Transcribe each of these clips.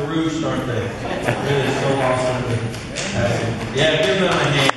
the roofs, aren't they? It is so awesome to have them. Yeah, give them a hand.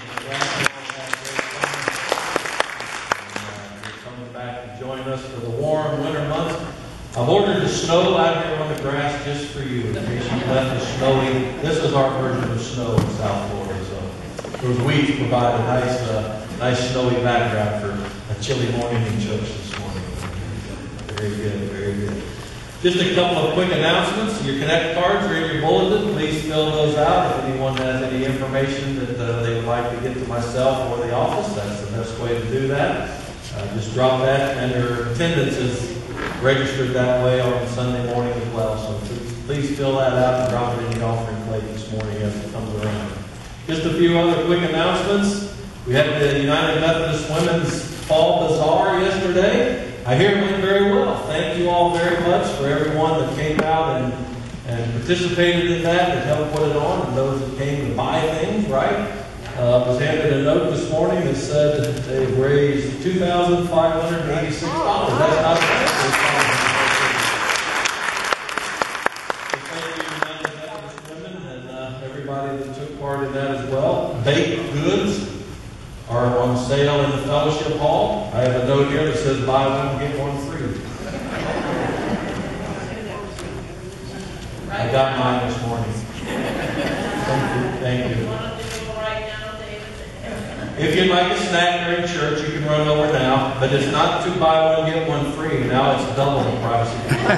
They're coming back to join us for the warm winter months. I've ordered the snow out here on the grass just for you, in case you left it snowy. This is our version of snow in South Florida, so those weeds provide a nice snowy background for a chilly morning in church this morning. Very good, very good. Just a couple of quick announcements. Your Connect cards are in your bulletin. Please fill those out. If anyone has any information that they would like to get to myself or the office, that's the best way to do that. Just drop that, and your attendance is registered that way on Sunday morning as well. So please fill that out and drop it in the offering plate this morning as it comes around. Just a few other quick announcements. We had the United Methodist Women's Fall Bazaar yesterday. I hear it went very well. Thank you all very much for everyone that came out and participated in that and helped put it on, and those that came to buy things, right? I was handed a note this morning that said that they've raised $2,586. That's not bad. So thank you, United Methodist Women, and everybody that took part in that as well. Baked goods are on sale in the fellowship hall. I have a note here that says buy one, get one free. I got mine this morning. Thank you. If you'd like a snack during church, you can run over now, but it's not to buy one, get one free. Now it's double the price.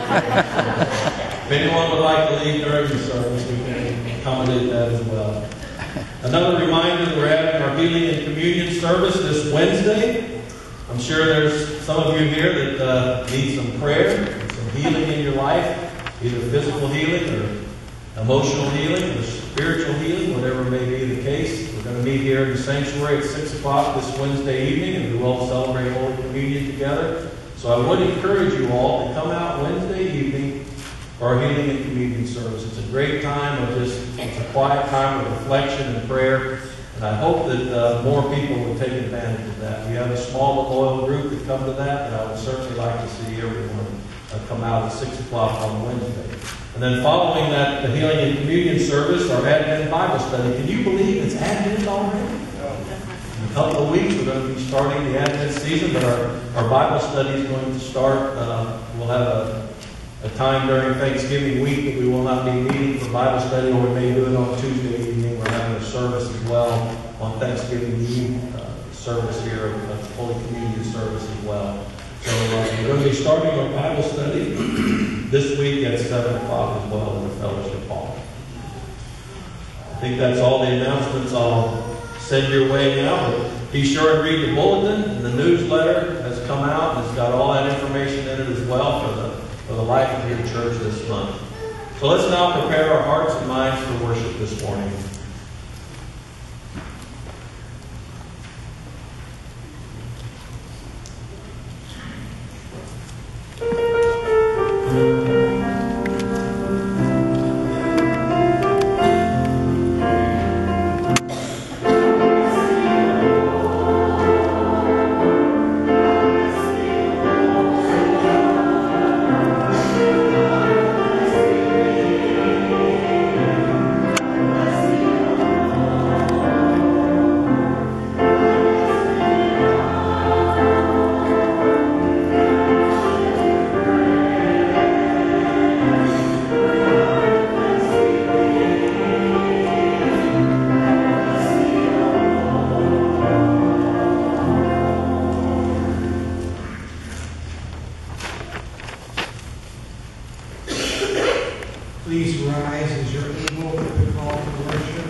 If anyone would like to leave during the service, we can accommodate that as well. Another reminder, we're having our healing and communion service this Wednesday. I'm sure there's some of you here that need some prayer, some healing in your life, either physical healing or emotional healing or spiritual healing, whatever may be the case. We're going to meet here in the sanctuary at 6 o'clock this Wednesday evening, and we will celebrate Holy Communion together. So I would encourage you all to come out Wednesday evening for our healing and communion service. It's a great time of it's a quiet time of reflection and prayer, and I hope that more people will take advantage of that. We have a small but loyal group that come to that, and I would certainly like to see everyone come out at 6 o'clock on Wednesday. And then following that, the healing and communion service, our Advent Bible study. Can you believe it's Advent already? In a couple of weeks, we're going to be starting the Advent season, but our Bible study is going to start. We'll have a time during Thanksgiving week that we will not be meeting for Bible study, or we may do it on Tuesday evening. We're having a service as well on Thanksgiving Eve, service here, a Holy Communion service as well. So we're going to be starting our Bible study this week at 7 o'clock as well in the fellowship hall. I think that's all the announcements I'll send your way now. But be sure and read the bulletin, and the newsletter has come out, and it's got all that information in it as well for the life of your church this month. So let's now prepare our hearts and minds for worship this morning. Please rise as you're able to the call to worship.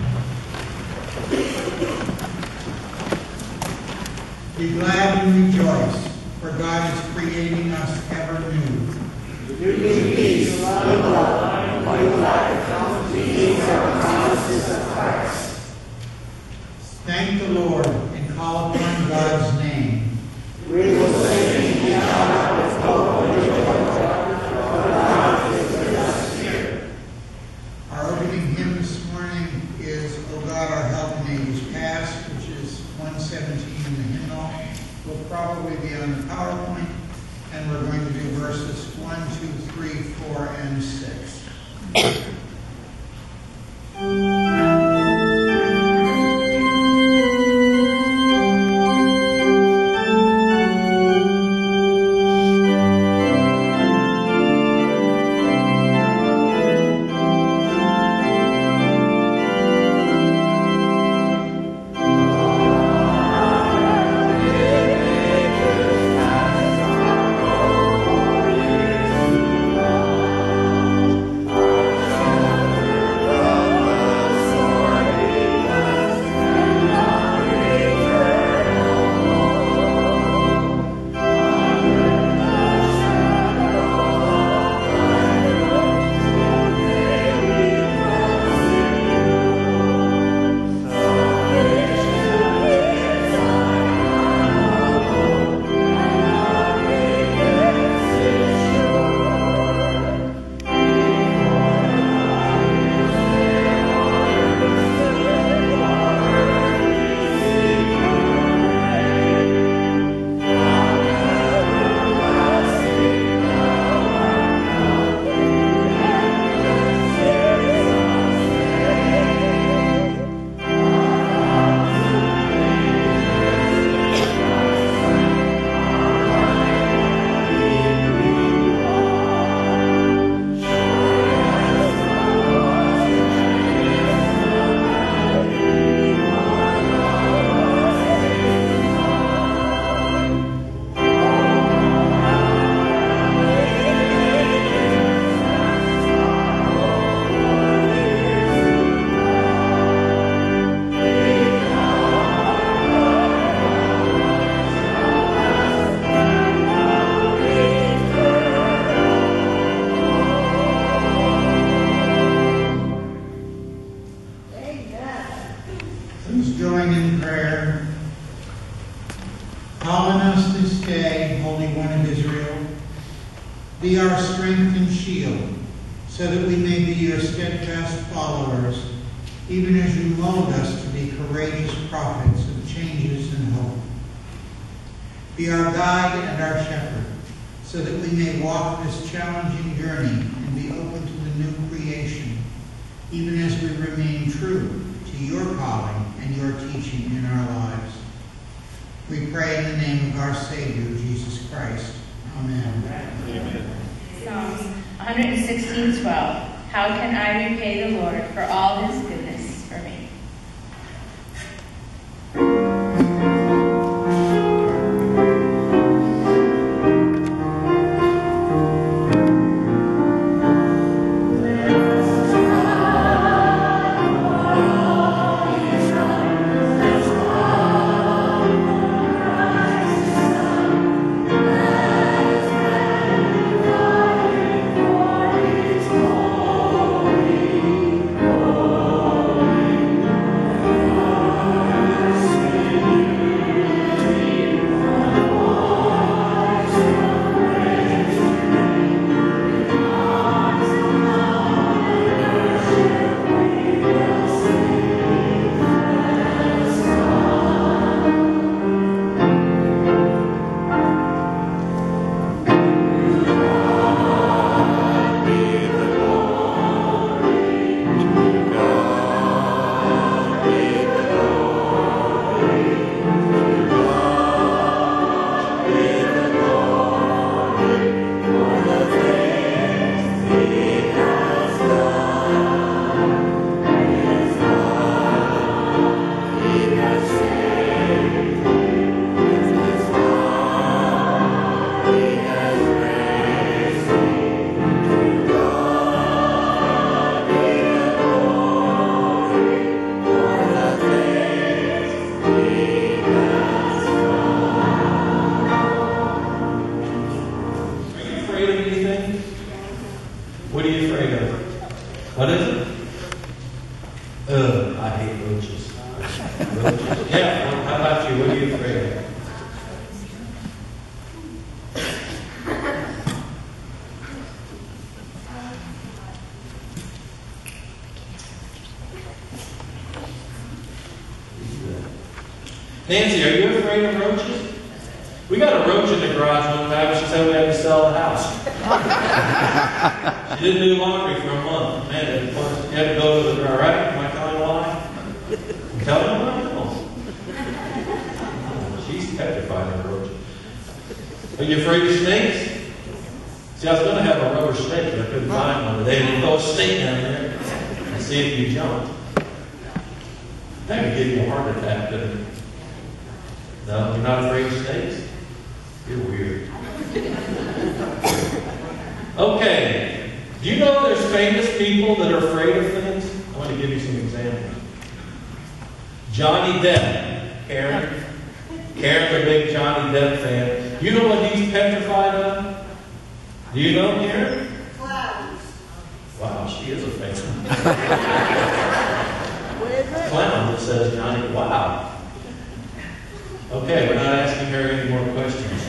Be glad and rejoice, for God is creating us ever new. New peace, love, new life, these are promises of Christ. Thank the Lord and call upon God's name. We will sing and shout with hope and joy, for God is with us here. Our opening hymn this morning is O God, Our Help in Ages Past, which is 117 in the hymnal. Will probably be on the PowerPoint, and we're going to do verses 1, 2, 3, 4, and 6. our strength and shield, so that we may be your steadfast followers, even as you mold us to be courageous prophets of changes and hope. Be our guide and our shepherd, so that we may walk this challenging journey and be open to the new creation, even as we remain true to your calling and your teaching in our lives. We pray in the name of our Savior, Jesus Christ. Amen. Amen. Psalms 116:12. How can I repay the Lord for all his goodness for me? Nancy, are you afraid of roaches? We got a roach in the garage one time, and she said we had to sell the house. She didn't do laundry for a month. Man, you had to go to the garage, right? Am I telling a lie? I'm telling a lie? No. She's petrified of roaches. Are you afraid of snakes? See, I was going to have a rubber snake, but I couldn't find one. They didn't throw a snake down there and see if you jumped. That could give you a heart attack, couldn't it? No, you're not afraid of snakes? You're weird. Okay. Do you know there's famous people that are afraid of things? I want to give you some examples. Johnny Depp. Karen's a big Johnny Depp fan. You know what he's petrified of? Do you know, Karen? Clowns. Wow, she is a fan. Clown that says Johnny. Wow. Okay, we're not asking her any more questions.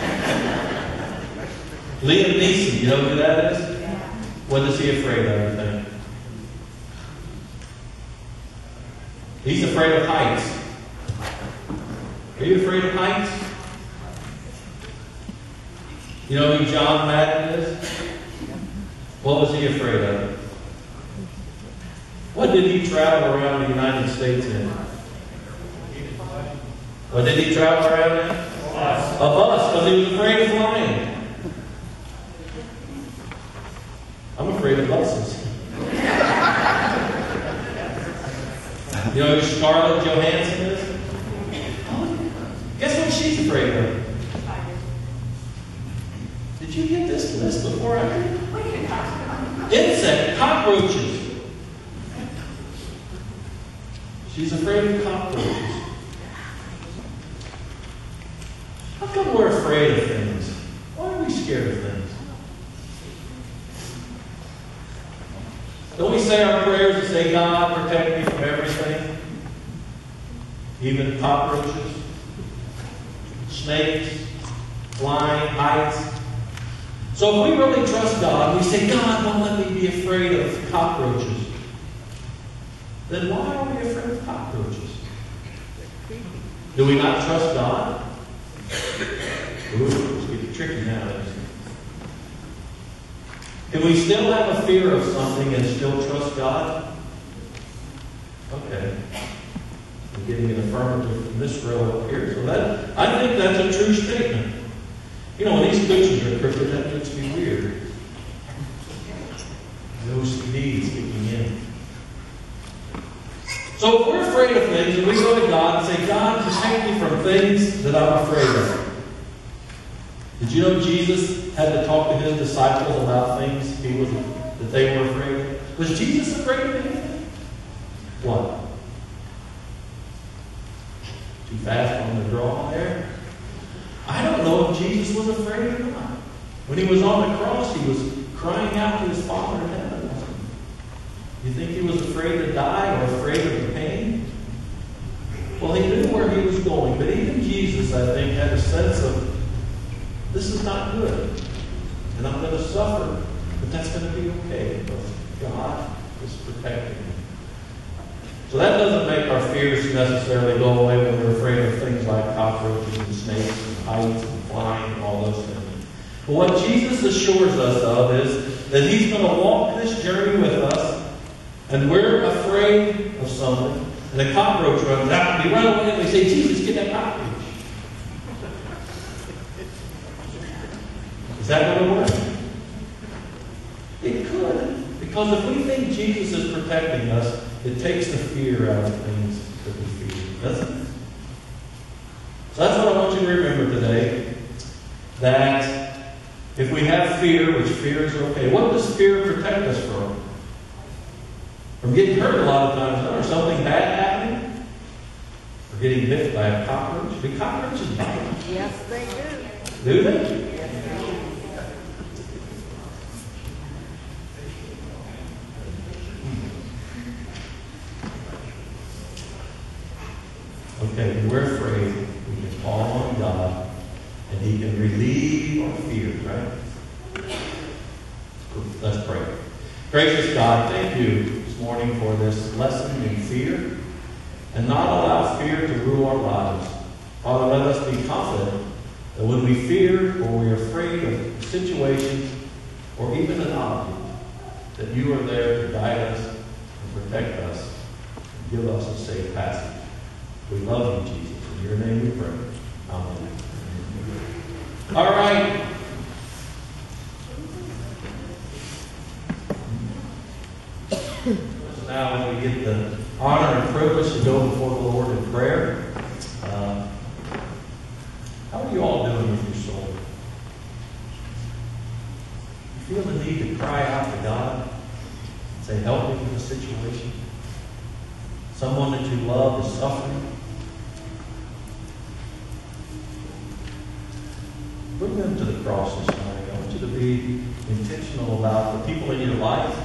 Liam Neeson, you know who that is? What is he afraid of, you think? He's afraid of heights. Are you afraid of heights? You know who John Madden is? What was he afraid of? What did he travel around the United States in? What did he travel around in? A bus, because he was afraid of flying. I'm afraid of buses. You know who Scarlett Johansson is? Guess what she's afraid of? Did you get this list before I did? Insect, cockroaches. She's afraid of cockroaches. How come we're afraid of things? Why are we scared of things? Don't we say our prayers and say, God, protect me from everything? Even cockroaches, snakes, flying, heights. So if we really trust God, we say, God, don't let me be afraid of cockroaches. Then why are we afraid of cockroaches? Do we not trust God? Ooh, it's getting tricky now, isn't it? Can we still have a fear of something and still trust God? Okay. I'm getting an affirmative from this row up here. So I think that's a true statement. You know, when these pictures are crooked, that makes me weird. The OCD is kicking in. So if we're afraid of things, and we go to God and say, God, protect me from things that I'm afraid of. Did you know Jesus had to talk to his disciples about things that they were afraid of? Was Jesus afraid of anything? What? Too fast on the draw there? I don't know if Jesus was afraid or not. When he was on the cross, he was crying out to his Father in heaven. You think he was afraid to die or afraid of the pain? Well, he knew where he was going, but even Jesus, I think, had a sense of, this is not good, and I'm going to suffer, but that's going to be okay, because God is protecting me. So that doesn't make our fears necessarily go away when we're afraid of things like cockroaches and snakes and heights and flying and all those things. But what Jesus assures us of is that he's going to walk this journey with us, and we're afraid of something, and a cockroach runs out, and we run away and we say, Jesus, get that cockroach. Is that going to work? It could. Because if we think Jesus is protecting us, it takes the fear out of things that we fear, doesn't it? So that's what I want you to remember today. That if we have fear, which fear is okay, what does fear protect us from? From getting hurt a lot of times, or something bad happening? Or getting bit by a cockroach? Do cockroaches bite? Yes, they do. Do they? Okay, when we're afraid, we can call on God, and he can relieve our fears, right? Let's pray. Gracious God, thank you this morning for this lesson in fear, and not allow fear to rule our lives. Father, let us be confident that when we fear or we're afraid of situations or even an object, that you are there to guide us and protect us and give us a safe passage. We love you, Jesus. In your name we pray. Amen. All right. So now we get the honor and privilege to go before the Lord in prayer. How are you all doing with your soul? You feel the need to cry out to God and say, help me with the situation? Someone that you love is suffering. Bring them to the cross this morning. I want you to be intentional about the people in your life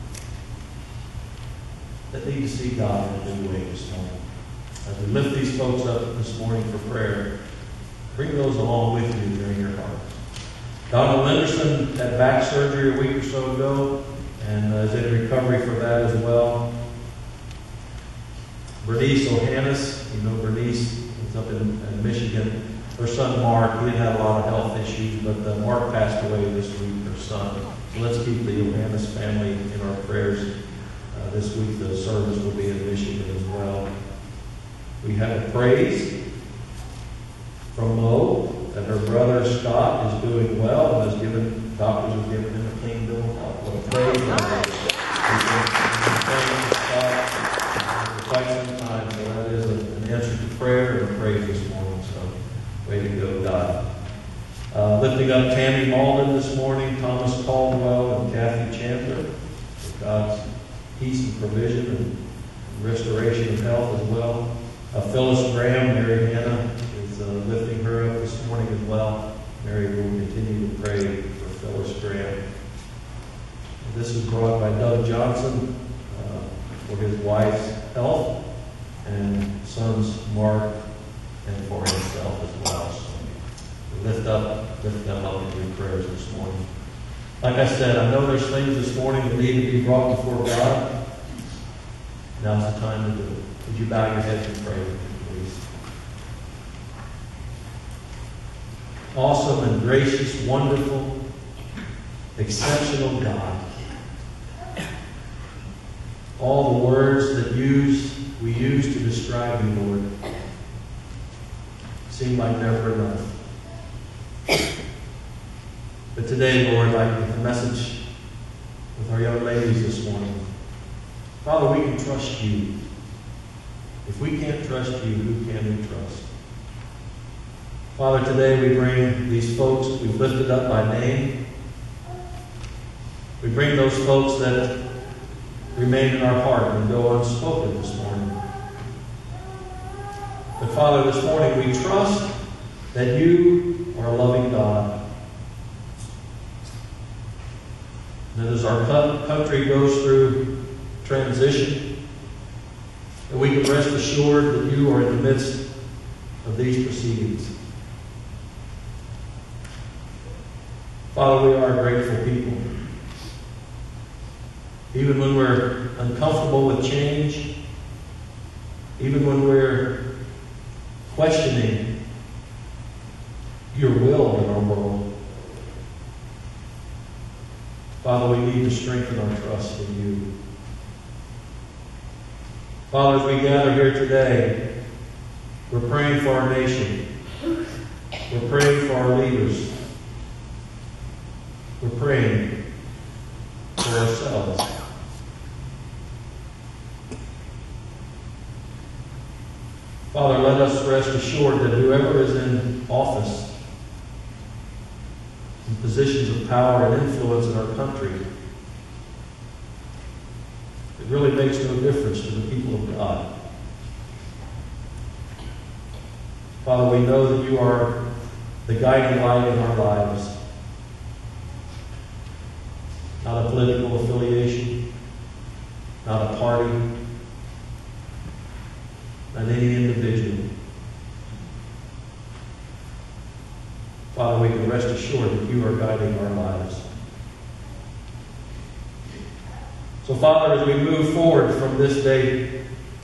that need to see God in a new way this morning. As we lift these folks up this morning for prayer, bring those along with you during your heart. Donald Lenderson had back surgery a week or so ago and is in recovery for that as well. Bernice Ohanis, you know Bernice is up in Michigan. Her son Mark, he had a lot of health issues, but Mark passed away this week, her son. So let's keep the Ohanis family in our prayers. This week the service will be in Michigan as well. We have a praise from Mo that her brother Scott is doing well and has given, doctors have given him a clean bill of health. What a praise. For quite some time, so that is an answer to prayer and a praise this morning. So way to go, God. Lifting up Tammy Malden this morning, Thomas Caldwell, and Kathy Chandler for God's peace and provision and restoration of health as well. Phyllis Graham, Mary Hannah is lifting her up this morning as well. Mary will continue to pray for Phyllis Graham. This is brought by Doug Johnson for his wife's health and sons Mark and for himself as well. So we lift them up in your prayers this morning. Like I said, I know there's things this morning that need to be brought before God. Now's the time to do it. Would you bow your heads and pray with me, please? Awesome and gracious, wonderful, exceptional God. All the words that we use to describe you, Lord, seem like never enough. But today, Lord, like with the message with our young ladies this morning, Father, we can trust you. If we can't trust you, who can we trust? Father, today we bring these folks we've lifted up by name. We bring those folks that remain in our heart and go unspoken this morning. But Father, this morning we trust that you are a loving God. And as our country goes through transition, that we can rest assured that you are in the midst of these proceedings. Father, we are grateful people. Even when we're uncomfortable with change, even when we're questioning your will in our world, Father, we need to strengthen our trust in you. Father, as we gather here today, we're praying for our nation. We're praying for our leaders. We're praying for ourselves. Father, let us rest assured that whoever is in office, in positions of power and influence in our country, it really makes no difference to the people of God. Father, we know that you are the guiding light in our lives. Not a political affiliation, not a party, not any individual. Father, we can rest assured that you are guiding our lives. So, Father, as we move forward from this day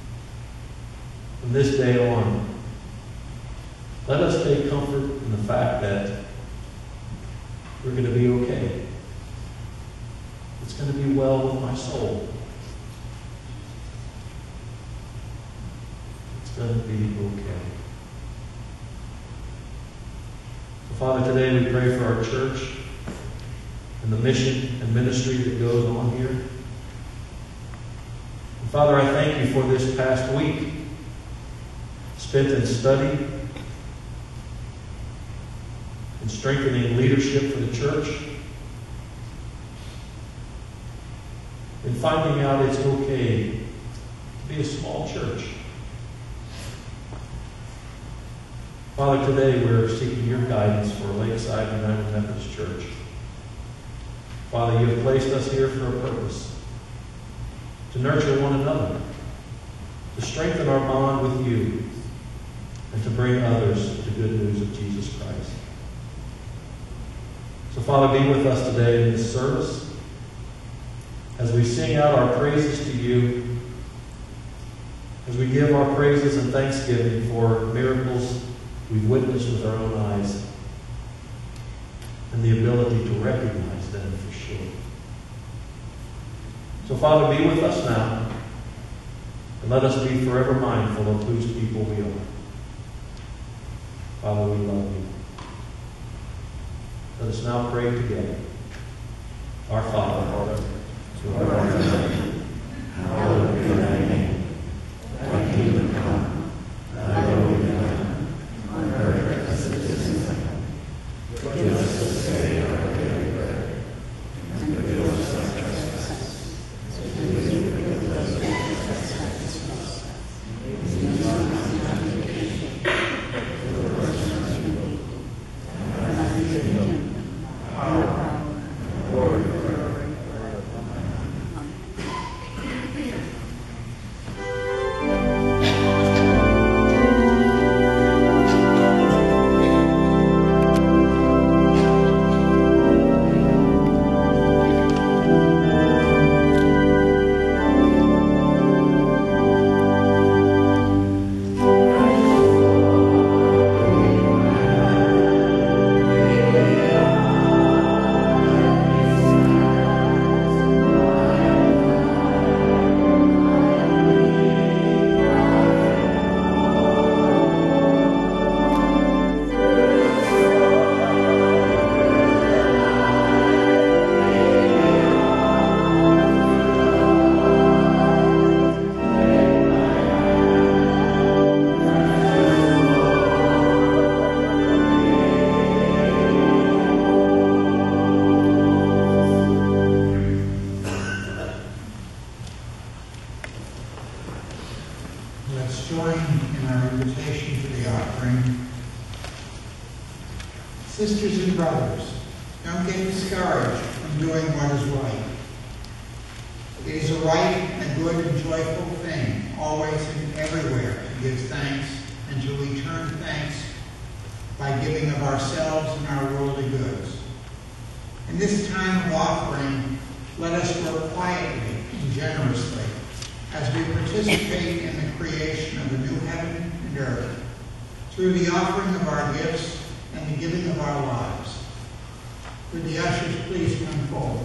on, let us take comfort in the fact that we're going to be okay. It's going to be well with my soul. It's going to be okay. So, Father, today we pray for our church and the mission and ministry that goes on here. And Father, I thank you for this past week spent in study and strengthening leadership for the church, and finding out it's okay to be a small church. Father, today we're seeking your guidance for Lakeside United Methodist Church. Father, you have placed us here for a purpose, to nurture one another, to strengthen our bond with you, and to bring others to the good news of Jesus Christ. So, Father, be with us today in this service as we sing out our praises to you, as we give our praises and thanksgiving for miracles we've witnessed with our own eyes and the ability to recognize them for sure. So, Father, be with us now, and let us be forever mindful of whose people we are. Father, we love you. Let us now pray together. Our Father, who art in heaven, hallowed be thy name. Thy kingdom come, thy will be done, on earth as it is in heaven. Give us this day our daily bread, and forgive us our trespasses, as we forgive those who trespass against us. And lead us not into temptation, but deliver us from evil. For thine is the kingdom, power, and glory forever. Amen. Let's join in our invitation to the offering. Sisters and brothers, don't get discouraged from doing what is right. It is a right and good and joyful thing, always and everywhere, to give thanks and to return thanks by giving of ourselves and our worldly goods. In this time of offering, let us work quietly and generously as we participate in the creation of a new heaven and earth through the offering of our gifts and the giving of our lives. Would the ushers please come forward?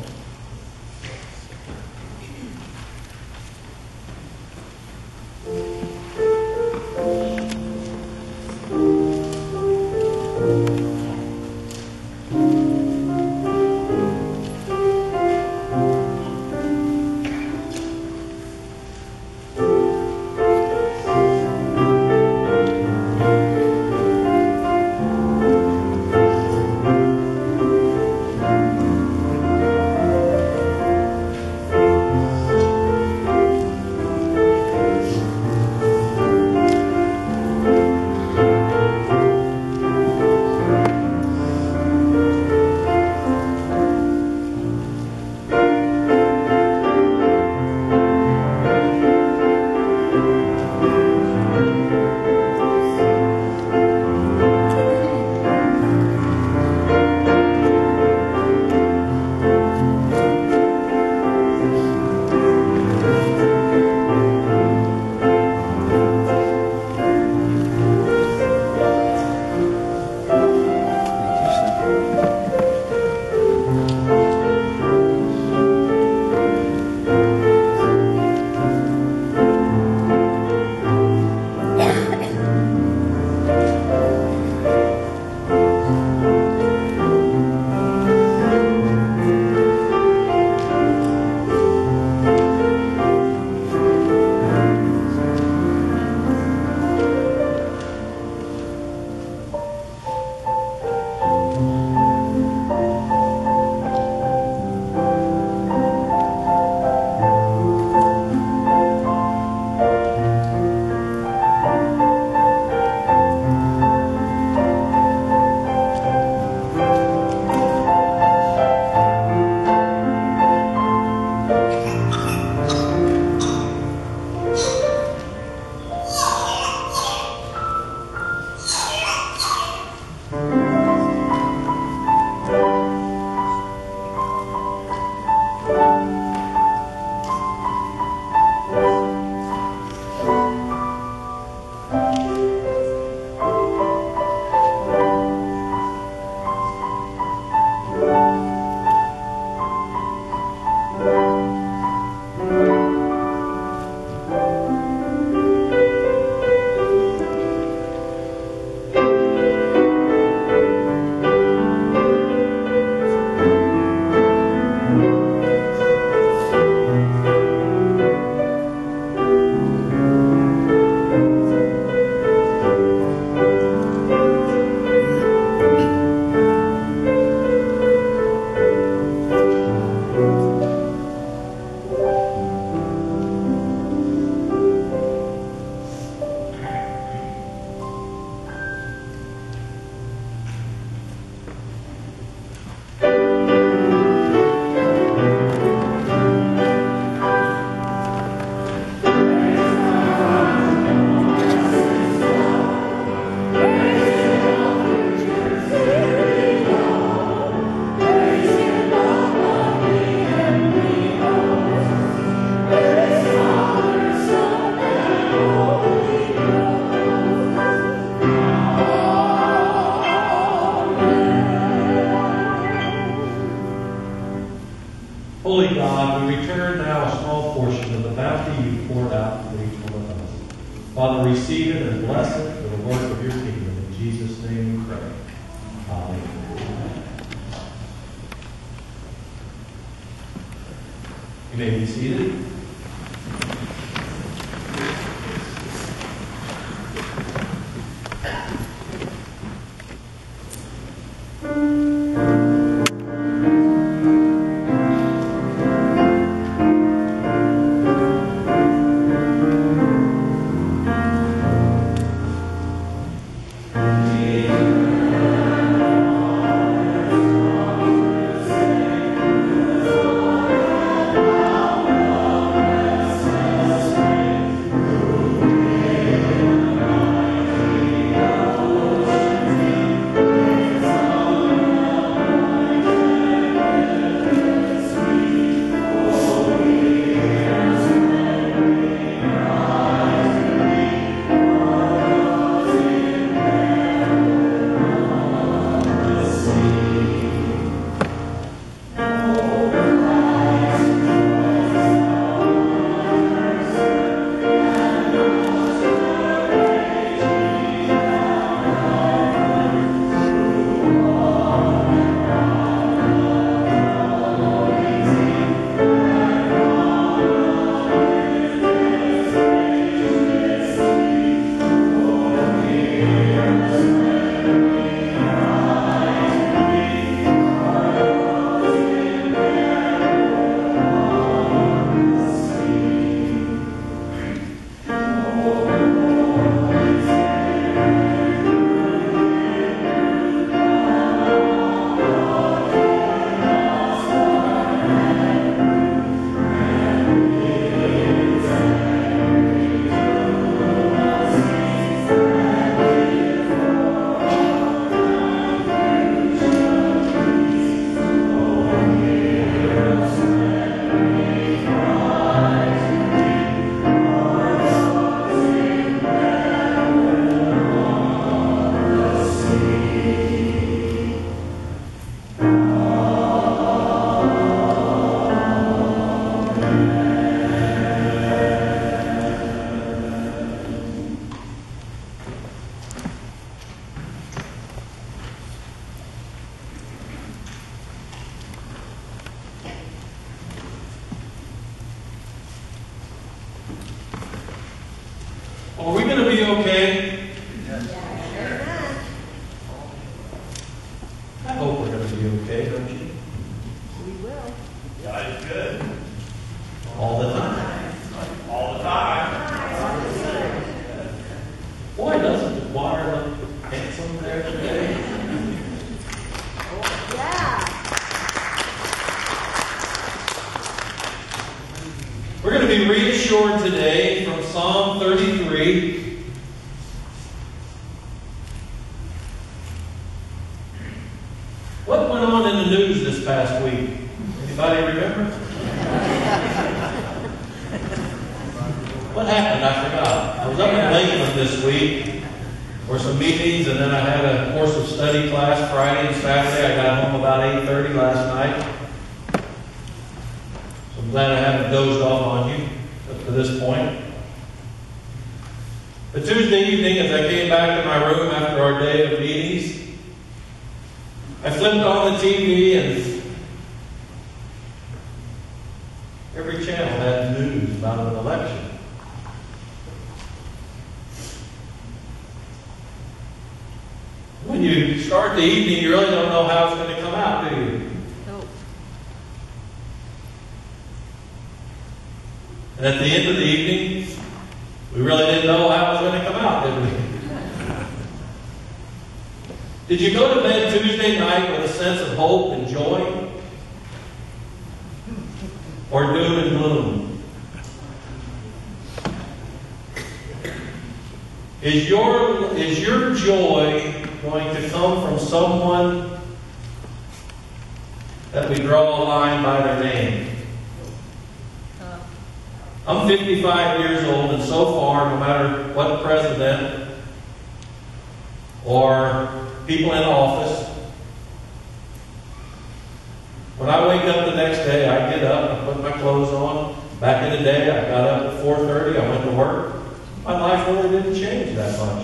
Holy God, we return now a small portion of the bounty you poured out for each one of us. Father, receive it and bless it for the work of your kingdom. In Jesus' name we pray. Amen. You may be seated. Are we going to be okay? I hope we're going to be okay, don't you? We will. God is good. All the time. All the time. Boy, doesn't the water look handsome there today? Yeah. We're going to be reassured today from Psalm 33. What went on in the news this past week? Anybody remember? What happened? I forgot. I was up in Lakeland this week for some meetings, and then I had a course of study class Friday and Saturday. I got home about 8:30 last night. So I'm glad I haven't dozed off on you up to this point. But Tuesday evening, as I came back to my room after our day of meetings, I flipped on the TV and every channel had news about an election. When you start the evening, you really don't know how it's going to come out, do you? Nope. And at the end of the evening, we really didn't know how it was going to come out, did we? Did you go to bed Tuesday night with a sense of hope and joy? Or doom and gloom? Is your joy going to come from someone that we draw a line by their name? I'm 55 years old, and so far, no matter what president or people in office, when I wake up the next day, I get up, I put my clothes on. Back in the day, I got up at 4:30, I went to work. My life really didn't change that much.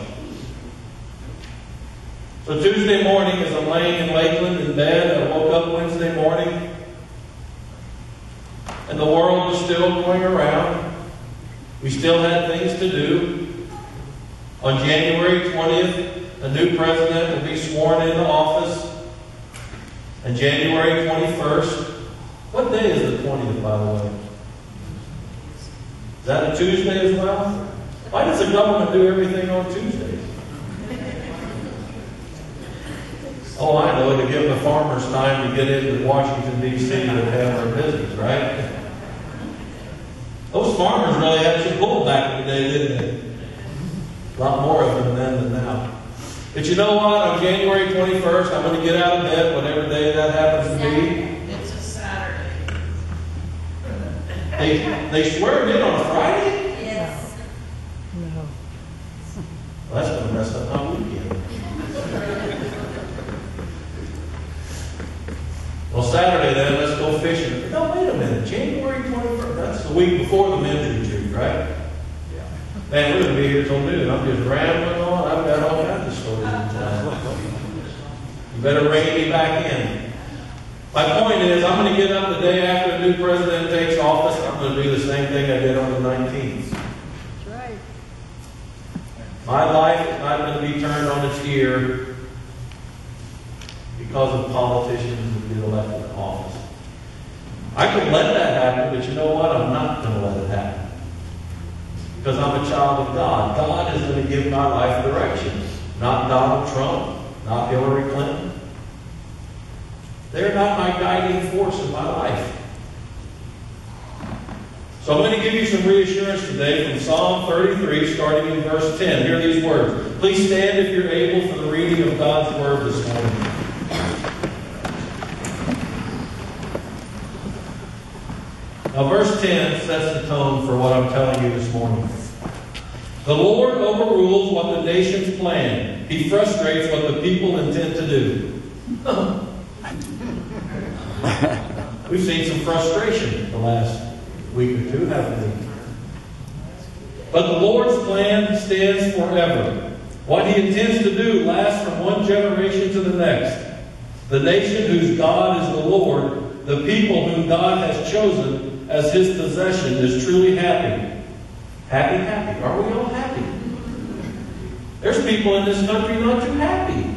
So Tuesday morning, as I'm laying in Lakeland in bed, I woke up Wednesday morning, and the world was still going around. We still had things to do. On January 20th, a new president will be sworn into office. And January 21st, what day is the 20th, by the way? Is that a Tuesday as well? Why does the government do everything on Tuesdays? Oh, I know, to give the farmers time to get into Washington, D.C. to have their business, right? Those farmers really had some pull back in the day, didn't they? A lot more of them then than now. But you know what? On January 21st, I'm going to get out of bed, whatever day that happens to be. It's a Saturday. They swear it in on a Friday? Yes. No. Well, that's going to mess up my weekend. Well, Saturday then, let's go fishing. No, wait a minute. January 21st, that's the week before the Men's Retreat, right? Yeah. Man, we're going to be here till noon. I'm just rambling on. I've got all kinds of stories to tell. You better rein me back in. My point is, I'm going to get up the day after the new president takes office. I'm going to do the same thing I did on the 19th. That's right. My life is not going to be turned on its ear because of politicians that get elected to office. I could let that happen, but you know what? I'm not going to let it happen. Because I'm a child of God. God is going to give my life direction. Not Donald Trump, not Hillary Clinton. They're not my guiding force in my life. So I'm going to give you some reassurance today from Psalm 33, starting in verse 10. Hear these words. Please stand if you're able for the reading of God's Word this morning. Now, verse 10 sets the tone for what I'm telling you this morning. The Lord overrules what the nations plan. He frustrates what the people intend to do. We've seen some frustration the last week or two, haven't we? But the Lord's plan stands forever. What He intends to do lasts from one generation to the next. The nation whose God is the Lord, the people whom God has chosen as His possession, is truly happy. Happy, happy. Are we all happy? There's people in this country not too happy.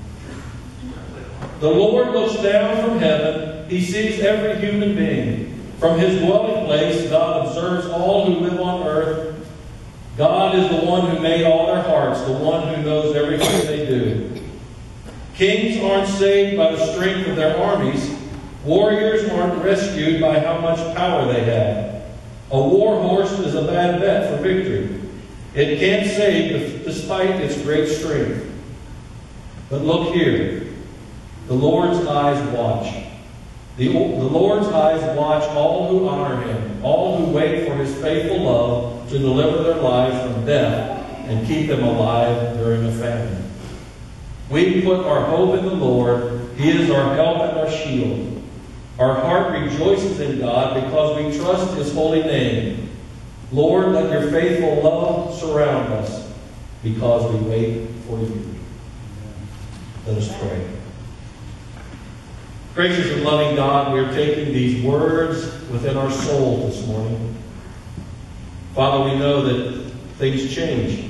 The Lord looks down from heaven. He sees every human being. From His dwelling place, God observes all who live on earth. God is the one who made all their hearts, the one who knows everything they do. Kings aren't saved by the strength of their armies. Warriors aren't rescued by how much power they have. A war horse is a bad bet for victory. It can't save despite its great strength. But look here. The Lord's eyes watch. The Lord's eyes watch all who honor Him, all who wait for His faithful love to deliver their lives from death and keep them alive during a famine. We put our hope in the Lord. He is our help and our shield. Our heart rejoices in God because we trust His holy name. Lord, let your faithful love surround us because we wait for you. Let us pray. Gracious and loving God, we are taking these words within our soul this morning. Father, we know that things change.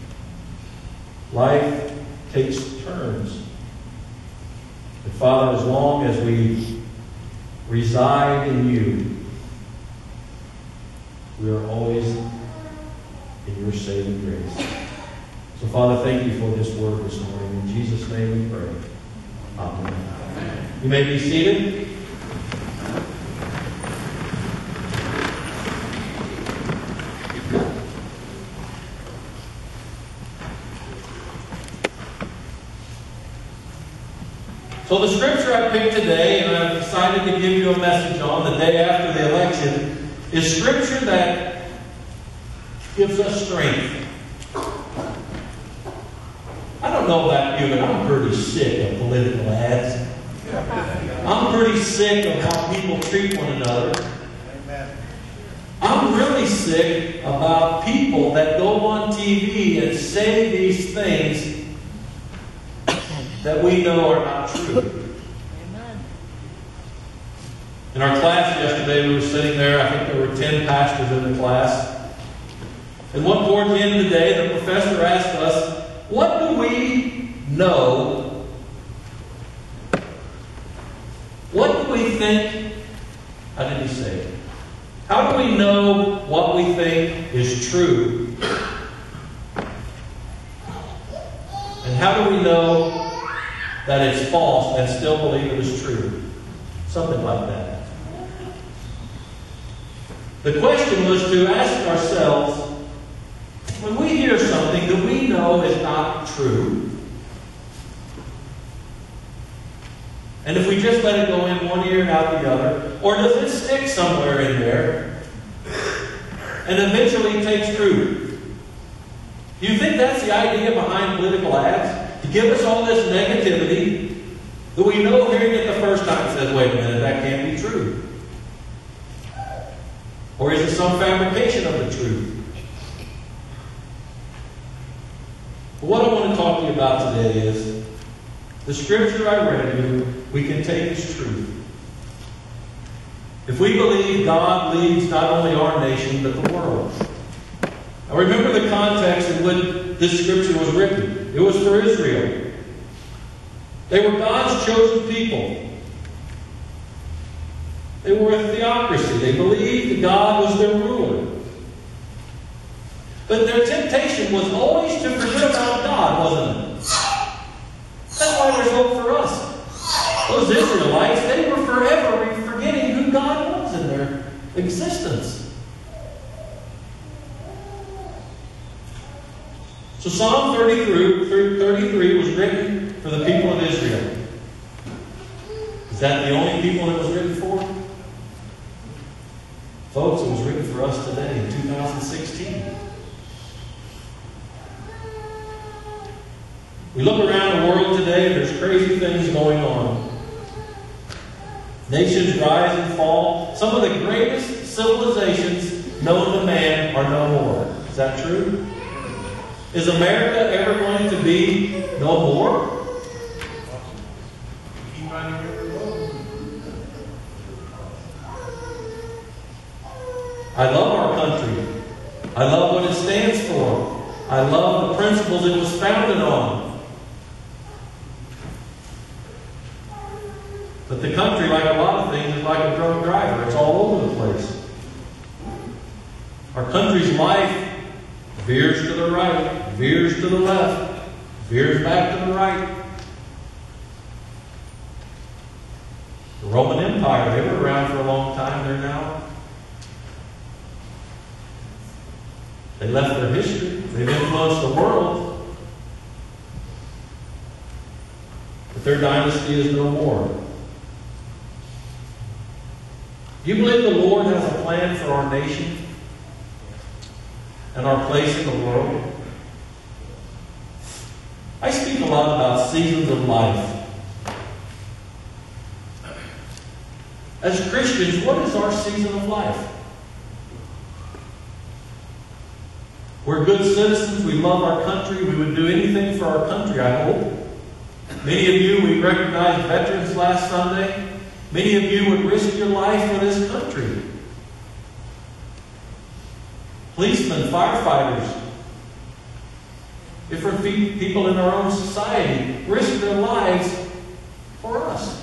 Life takes turns. And Father, as long as we reside in you, we are always in your saving grace. So Father, thank you for this word this morning. In Jesus' name we pray. Amen. You may be seated. So the scripture I picked today, and I've decided to give you a message on the day after the election, is scripture that gives us strength. I don't know about you, but I'm pretty sick of political ads. I'm pretty sick of how people treat one another. I'm really sick about people that go on TV and say these things that we know are not true. In our class yesterday, we were sitting there. I think there were 10 pastors in the class. And towards the end of the day, the professor asked us, what do we know? What do we think? How did he say it? How do we know what we think is true? And how do we know that it's false and still believe it is true? Something like that. The question was to ask ourselves, when we hear something that we know is not true, and if we just let it go in one ear and out the other, or does it stick somewhere in there and eventually takes root? Do you think that's the idea behind political ads? To give us all this negativity that we know hearing it the first time says, wait a minute, that can't be true. Or is it some fabrication of the truth? But what I want to talk to you about today is the scripture I read you, we can take as truth. If we believe God leads not only our nation, but the world. Now remember the context in which this scripture was written. It was for Israel. They were God's chosen people. They were a theocracy. They believed that God was their ruler. But their temptation was always to forget about God, wasn't it? That's why there's hope for us. Those Israelites, they were forever forgetting who God was in their existence. So Psalm 33 was written for the people of Israel. Is that the only people it was written for? Folks, it was written for us today in 2016. We look around the world today and there's crazy things going on. Nations rise and fall. Some of the greatest civilizations known to man are no more. Is that true? Is America ever going to be no more? Keep running every road. I love our country. I love what it stands for. I love the principles it was founded on. But the country, like a lot of things, is like a drunk driver. It's all over the place. Our country's life veers to the right, veers to the left, veers back to the right. The Roman Empire, they were around for a long time. They're now. They left their history. They've influenced the world. But their dynasty is no more. Do you believe the Lord has a plan for our nation and our place in the world? I speak a lot about seasons of life. As Christians, what is our season of life? We're good citizens. We love our country. We would do anything for our country, I hope. Many of you, we recognized veterans last Sunday. Many of you would risk your life for this country. Policemen, firefighters, different people in our own society risk their lives for us.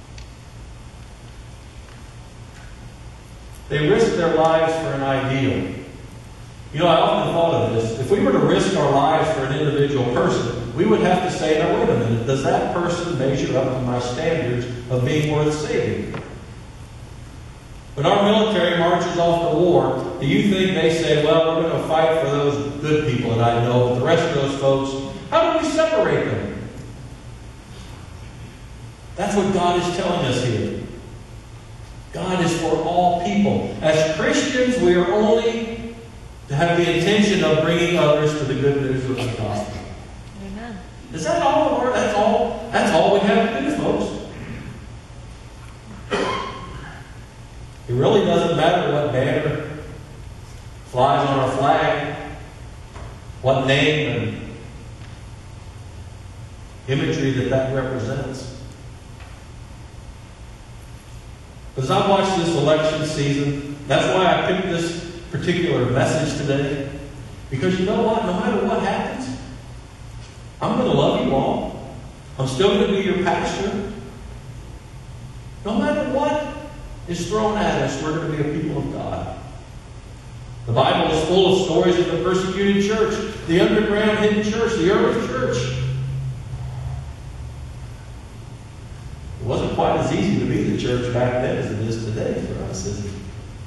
They risk their lives for an ideal. You know, I often thought of this. If we were to risk our lives for an individual person, we would have to say, now wait a minute, does that person measure up to my standards of being worth saving? When our military marches off to war, do you think they say, well, we're going to fight for those good people that I know, but the rest of those folks, how do we separate them? That's what God is telling us here. God is for all people. As Christians, we are only to have the intention of bringing others to the good news of the gospel. Amen. Is that all of our, that's all we have to do, folks? It really doesn't matter what banner flies on our flag, what name and imagery that represents. But as I watch this election season, that's why I picked this particular message today. Because you know what? No matter what happens, I'm going to love you all. I'm still going to be your pastor. No matter what is thrown at us, we're going to be a people of God. The Bible is full of stories of the persecuted church, the underground hidden church, the early church. It wasn't quite as easy to be the church back then as it is today for us, is it?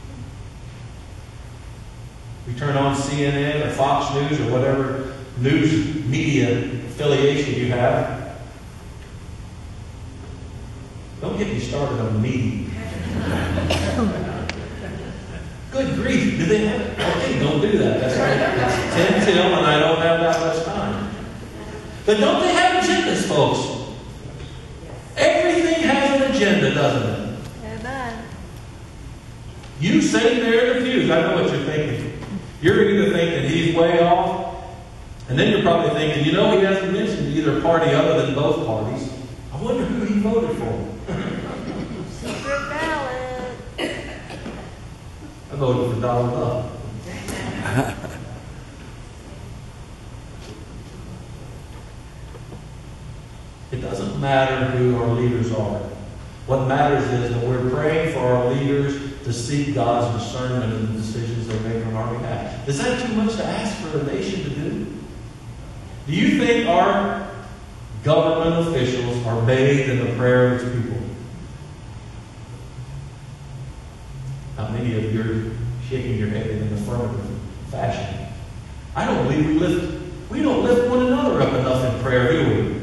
We turn on CNN or Fox News or whatever news media affiliation you have. Don't get me started on the media. Good grief, do they have it? Okay, don't do that. That's right. It's 10 till and I don't have that much time. But don't they have agendas, folks? Everything has an agenda, doesn't it? Amen. You sitting there in the pews, I know what you're thinking. You're either thinking he's way off, and then you're probably thinking, you know, he hasn't mentioned either party other than both parties. I wonder who he voted for. Secret ballot. I voted for Donald Trump. It doesn't matter who our leaders are. What matters is that we're praying for our leaders to seek God's discernment in the decisions they make on our behalf. Is that too much to ask for a nation to do? Do you think our government officials are bathed in the prayer of its people? How many of you are shaking your head in an affirmative fashion? I don't believe we don't lift one another up enough in prayer, do we?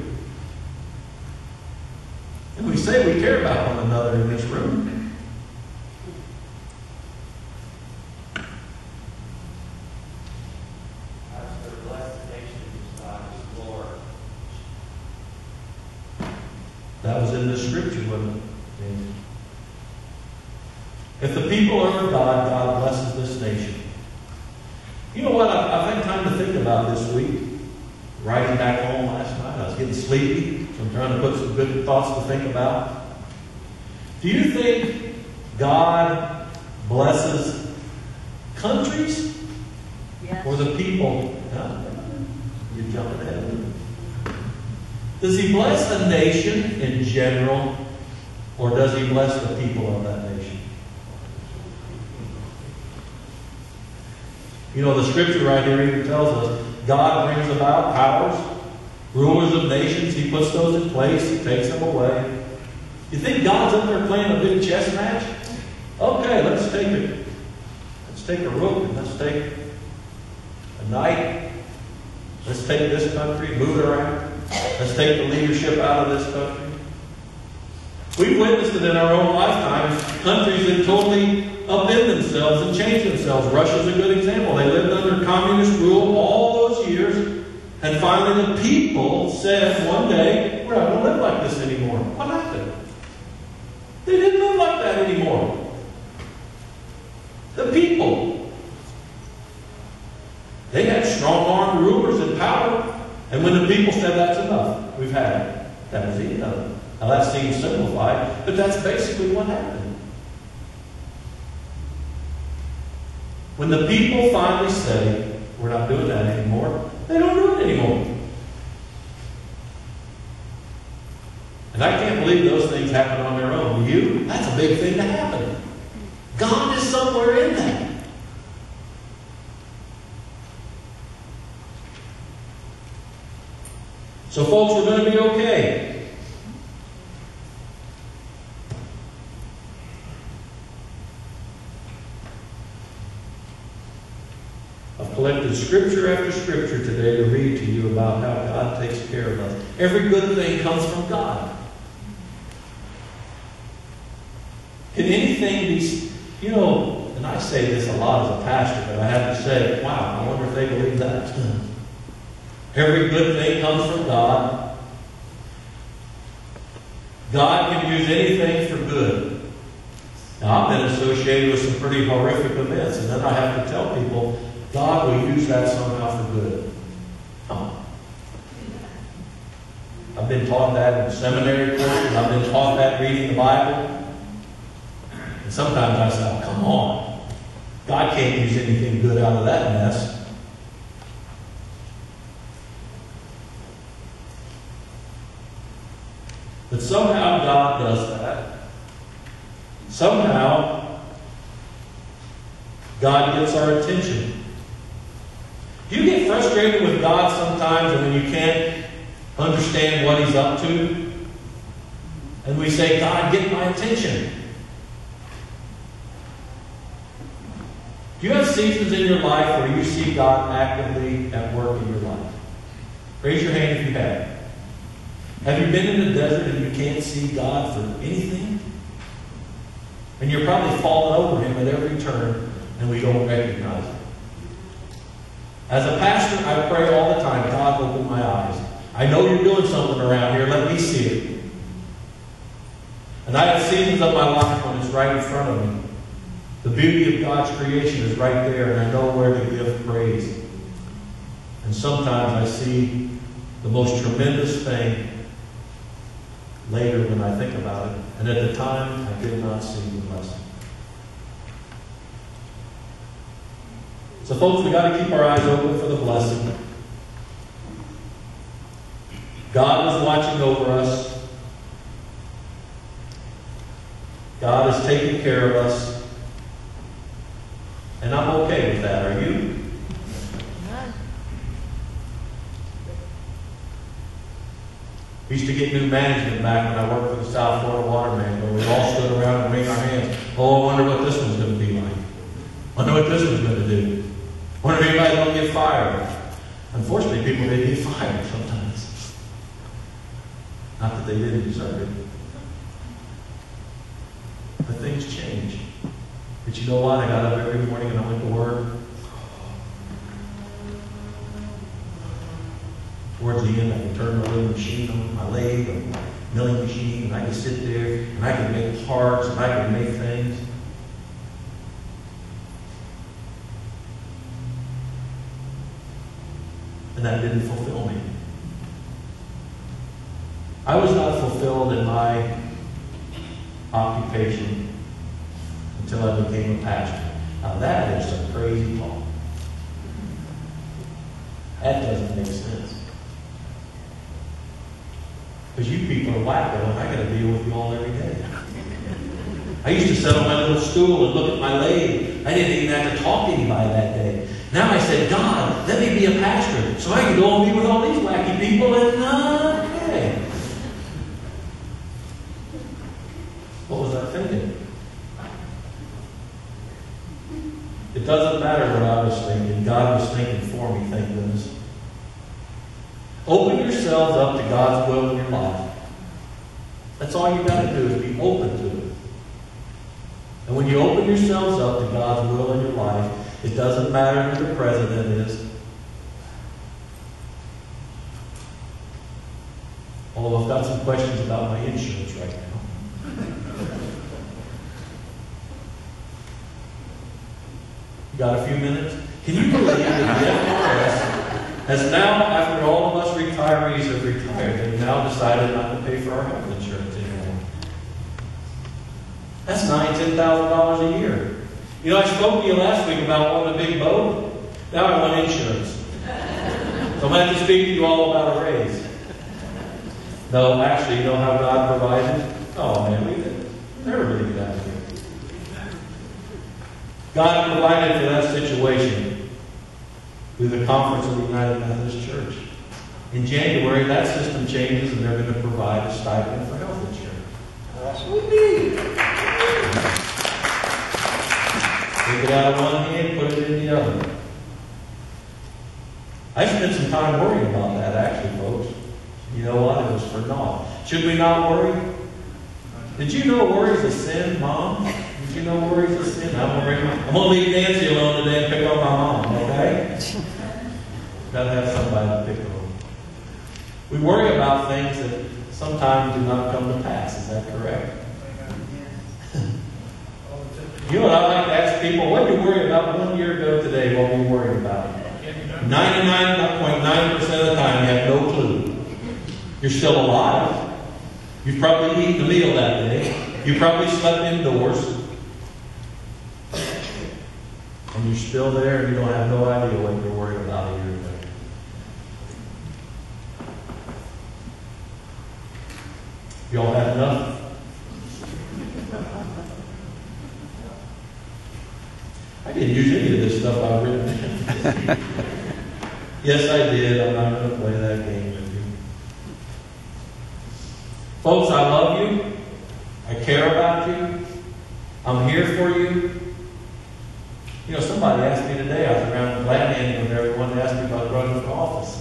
And we say we care about one another in this room. That was in the scripture, wasn't it? If the people are of God, God blesses this nation. You know what? I've had time to think about this week. Riding back home last night, I was getting sleepy, so I'm trying to put some good thoughts to think about. Do you think God blesses countries Yes. Or the people? Huh? You're jumping ahead. Does he bless a nation in general, or does he bless the people of that nation? You know, the scripture right here even tells us God brings about powers, rulers of nations. He puts those in place. He takes them away. You think God's up there playing a big chess match? Okay, let's take it. Let's take a rook and let's take a knight. Let's take this country, move it around. Let's take the leadership out of this country. We've witnessed it in our own lifetimes. Countries that totally upend themselves and change themselves. Russia's a good example. They lived under communist rule all those years. And finally the people said one day, we're not going to live like this anymore. What happened? They didn't live like that anymore. The people. They had strong-armed rulers in power. And when the people said that's enough, we've had it. That was the end of it. Now that seems simplified, but that's basically what happened. When the people finally say, we're not doing that anymore, they don't do it anymore. And I can't believe those things happen on their own. Do you? That's a big thing to happen. God is somewhere in that. So folks, we're going to be okay. I've collected scripture after scripture today to read to you about how God takes care of us. Every good thing comes from God. Can anything be, you know, and I say this a lot as a pastor, but I have to say, wow, I wonder if they believe that. Every good thing comes from God. God can use anything for good. Now, I've been associated with some pretty horrific events, and then I have to tell people, God will use that somehow for good. I've been taught that in seminary courses. I've been taught that reading the Bible. And sometimes I say, oh, come on. God can't use anything good out of that mess. But somehow God does that. Somehow God gets our attention. Do you get frustrated with God sometimes when you can't understand what He's up to? And we say, God, get my attention. Do you have seasons in your life where you see God actively at work in your life? Raise your hand if you have. Have you been in the desert and you can't see God for anything? And you're probably falling over Him at every turn and we don't recognize it. As a pastor, I pray all the time, God, open my eyes. I know you're doing something around here. Let me see it. And I have seasons of my life when it's right in front of me. The beauty of God's creation is right there, and I know where to give praise. And sometimes I see the most tremendous thing later when I think about it. And at the time, I did not see the blessing. So folks, we've got to keep our eyes open for the blessing. God is watching over us. God is taking care of us. And I'm okay with that. Are you? We used to get new management back when I worked for the South Florida Water Management. We all stood around and wring our hands. Oh, I wonder what this one's going to be like. I wonder what this one's going to do. I wonder if anybody's going to get fired. Unfortunately, people did get fired sometimes. Not that they didn't deserve it. But things change. But you know what? I got up every morning and I went to work. Towards the end, I could turn my little machine on, my lathe, or my milling machine, and I could sit there, and I could make parts, and I could make things. And that didn't fulfill me. I was not fulfilled in my occupation until I became a pastor. Now that is some crazy talk. That doesn't make sense. Because you people are wacko, and I got to deal with you all every day. I used to sit on my little stool and look at my lathe. I didn't even have to talk to anybody that day. Now I said, God, let me be a pastor so I can go and be with all these wacky people and okay. What was I thinking? It doesn't matter what I was thinking. God was thinking for me, thank goodness. Open yourselves up to God's will in your life. That's all you got to do is be open to it. And when you open yourselves up to God's will in your life, it doesn't matter who the president is. Although I've got some questions about my insurance right now. You got a few minutes? Can you believe that the FRS has now, after all of us retirees have retired, they've now decided not to pay for our health insurance anymore? That's $9,000 to $10,000 a year. You know, I spoke to you last week about wanting a big boat. Now I want insurance. So I'm going to have to speak to you all about a raise. No, actually, you know how God provided? Oh, man, we did. Everybody get out of here. God provided for that situation through the Conference of the United Methodist Church. In January, that system changes and they're going to provide a stipend for health insurance. That's what we need. Take it out of one hand, put it in the other. I spent some time worrying about that, actually, folks. You know what? It was for naught. Should we not worry? Did you know worry is a sin, Mom? Did you know worry is a sin? I'm going to leave Nancy alone today and pick on my mom, okay? Got to have somebody to pick on. We worry about things that sometimes do not come to pass. Is that correct? You know what I like to ask people? What did you worry about 1 year ago today? What were you worried about? 99.9% of the time, you have no clue. You're still alive. You've probably eaten a meal that day. You probably slept indoors. And you're still there and you don't have no idea what you're worried about a year ago. Y'all had enough? I didn't use any of this stuff I've written down. Yes, I did. I'm not going to play that game with you. Folks, I love you. I care about you. I'm here for you. You know, somebody asked me today, I was around Gladman when everyone asked me about running for office.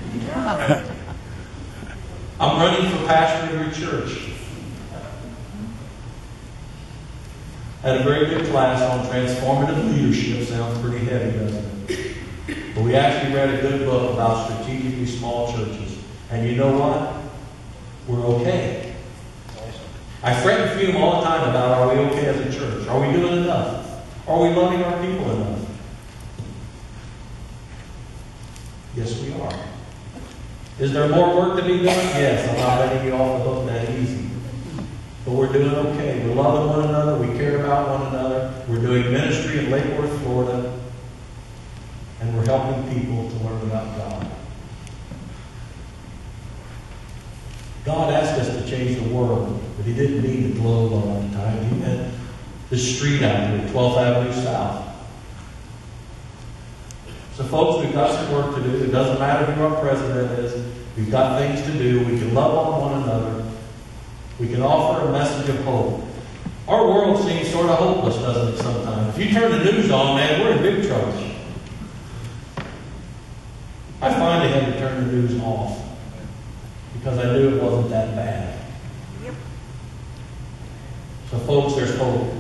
I'm running for pastor of your church. I had a very good class on transformative leadership. Sounds pretty heavy, doesn't it? But we actually read a good book about strategically small churches. And you know what? We're okay. I fret and fume all the time about, are we okay as a church? Are we doing enough? Are we loving our people enough? Yes, we are. Is there more work to be done? Yes, I'm not letting you off the hook that easy. But we're doing okay. We're loving one another. We care about one another. We're doing ministry in Lake Worth, Florida. And we're helping people to learn about God. God asked us to change the world, but He didn't mean the globe all the time. He meant the street out here, 12th Avenue South. So folks, we've got some work to do. It doesn't matter who our president is. We've got things to do. We can love on one another. We can offer a message of hope. Our world seems sort of hopeless, doesn't it, sometimes? If you turn the news on, man, we're in big trouble. I finally had to turn the news off because I knew it wasn't that bad. Yep. So folks, there's hope.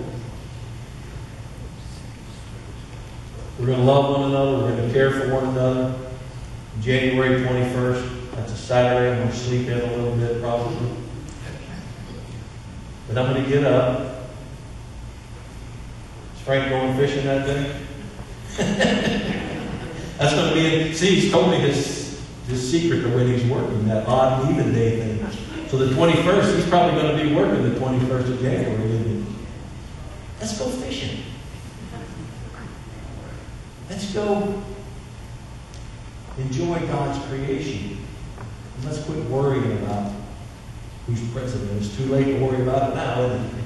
We're going to love one another. We're going to care for one another. January 21st, that's a Saturday. I'm going to sleep in a little bit probably. But I'm going to get up. Is Frank going fishing that day? That's going to be, see, he's told me his secret to when he's working, that odd and even day thing. So the 21st, he's probably going to be working the 21st of January, isn't he? Let's go fishing. Let's go Enjoy God's creation. And let's quit worrying about who's president. It's too late to worry about it now, isn't it?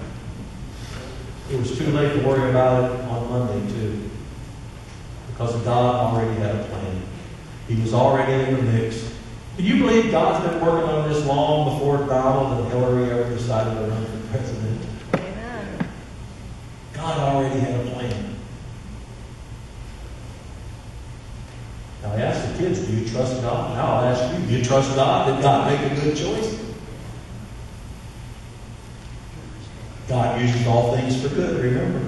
It was too late to worry about it on Monday, too. Because God already had a plan. He was already in the mix. Can you believe God's been working on this long before Donald and Hillary ever decided to run for president? Amen. God already had a plan. Now I ask the kids, do you trust God? Now I'll ask you, do you trust God? Did God make a good choice? God uses all things for good, remember?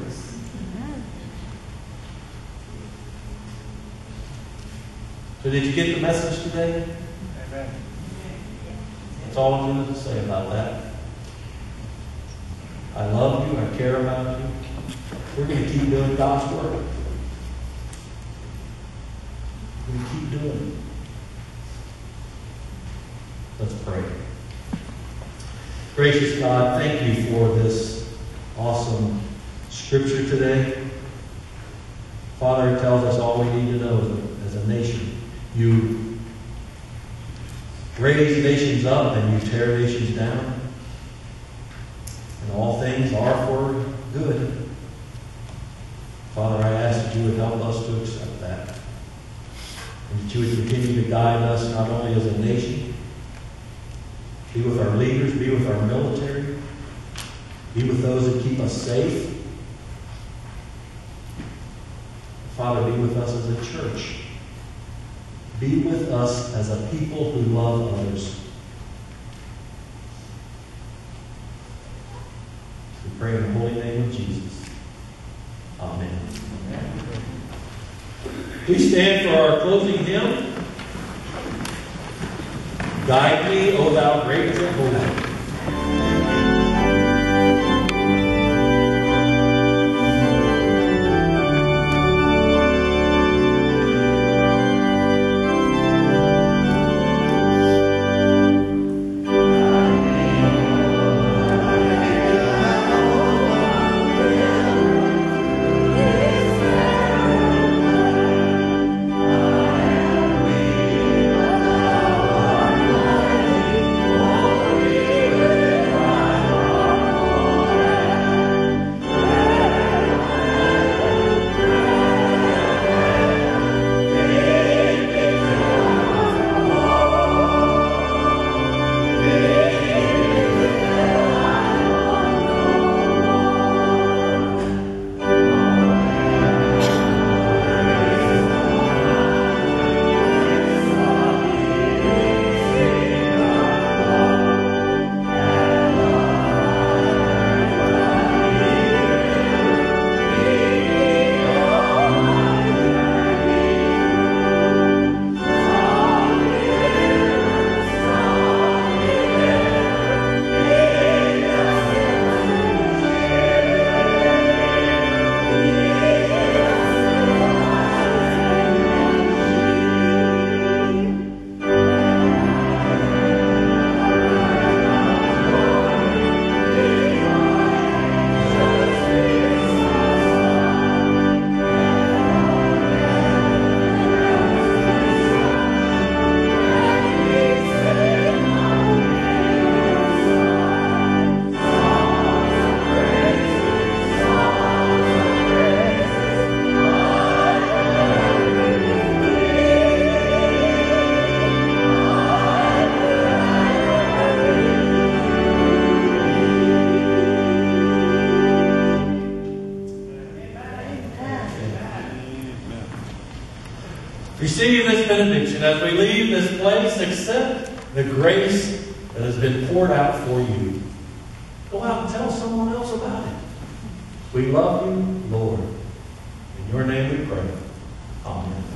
So did you get the message today? Amen. That's all I'm going to say about that. I love you. I care about you. We're going to keep doing God's work. We're going to keep doing it. Let's pray. Gracious God, thank you for this awesome scripture today. Father, it tells us all we need to know as a nation. You raise nations up and you tear nations down. And all things are for good. Father, I ask that you would help us to accept that. And that you would continue to guide us not only as a nation, be with our leaders, be with our military, be with those that keep us safe. Father, be with us as a church. Be with us as a people who love others. We pray in the holy name of Jesus. Amen. Please stand for our closing hymn. Guide me, O thou great Jehovah. Receive this benediction as we leave this place. Accept the grace that has been poured out for you. Go out and tell someone else about it. We love you, Lord. In your name we pray. Amen.